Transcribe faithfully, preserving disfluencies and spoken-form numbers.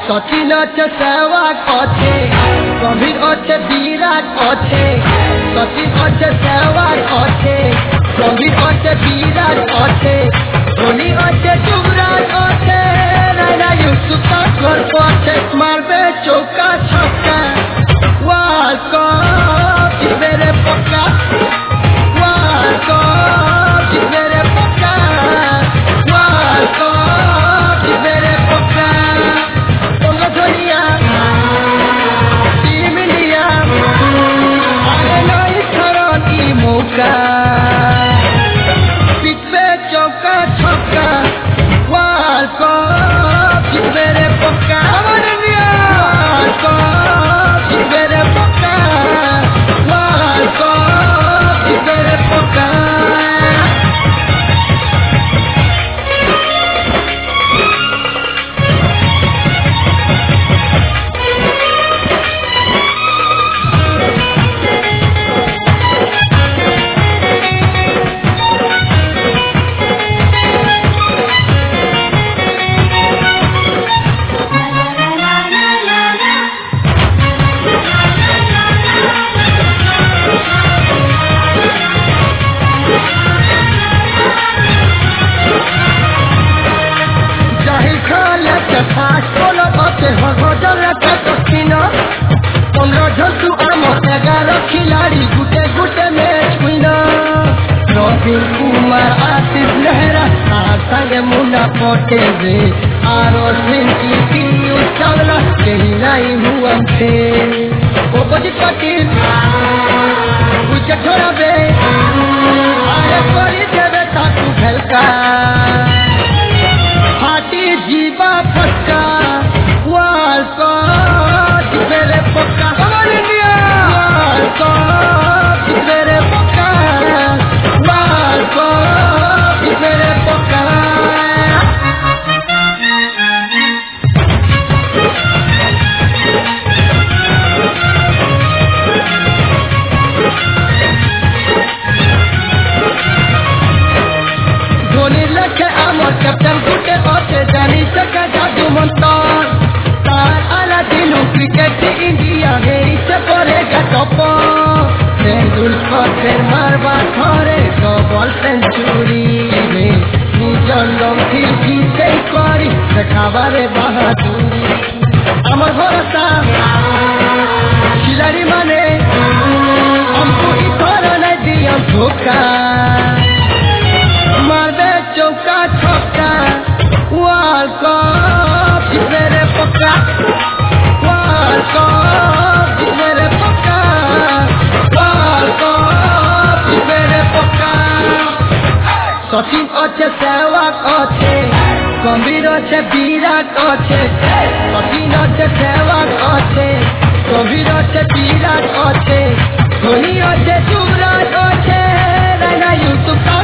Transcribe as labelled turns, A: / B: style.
A: सचिन अच्छे सहवाग अच्छे कबीर अच्छे विराट अच्छे सचिन अच्छे सहवाग अच्छे कबीर अच्छे विराट अच्छे धोनी अच्छे युवराज अच्छे राजा यूसुफ कर अच्छे मारबे चौका छक्का वर्ल्ड कप इस मेरे पक्का वर्ल्ड कप इस मेरे पक्का वर्ल्ड कप इस मेरे पक्का टीम इंडिया आए ना इस तरह की मौका पिच पे चौका छक्का वर्ल्ड कप इस मेरे पक्का वर्ल्ड कप इस मेरे पक्का वर्ल्ड कप इस मेरे पक्का खिलाड़ी गुटे गुटे मैच विनर रविन कुमार आशीष नेहरा संगे मुन्ना पटेल आरो सिंह की पीयूष चावला कहीं नहीं हुआ थे अपोजिट पार्टी विकेट छोड़ा बे आरे करी देवे ताकू भेलका फाटी जीवा फटका वर्ल्ड कप मेरे पक्का हमारे इंडिया वर्ल्ड कप मेरे पक्का वर्ल्ड कप मेरे पक्का धोनी लखे आमर कैप्टन गुटे अच्छे जानी सका जादू मंतर आला दिनों क्रिकेट इंडिया है इसे पड़ेगा टॉप तेंदुलकर फिर मारवा थोड़े डबल सेंचुरी में निजन लंथी जीते करी देखाबारे बहादुरी अमर भरोसा खिलाड़ी माने हमको इतना नहीं दिया धोखा मारबे चौका छक्का वर्ल्ड कप मेरे पक्का वर्ल्ड कप मेरे पक्का वर्ल्ड कप मेरे पक्का सचिन अच्छे सहवाग अच्छे कबीर अच्छे विराट अच्छे सचिन अच्छे सहवाग अच्छे कबीर अच्छे विराट अच्छे धोनी अच्छे युवराज अच्छे राजा यूसुफ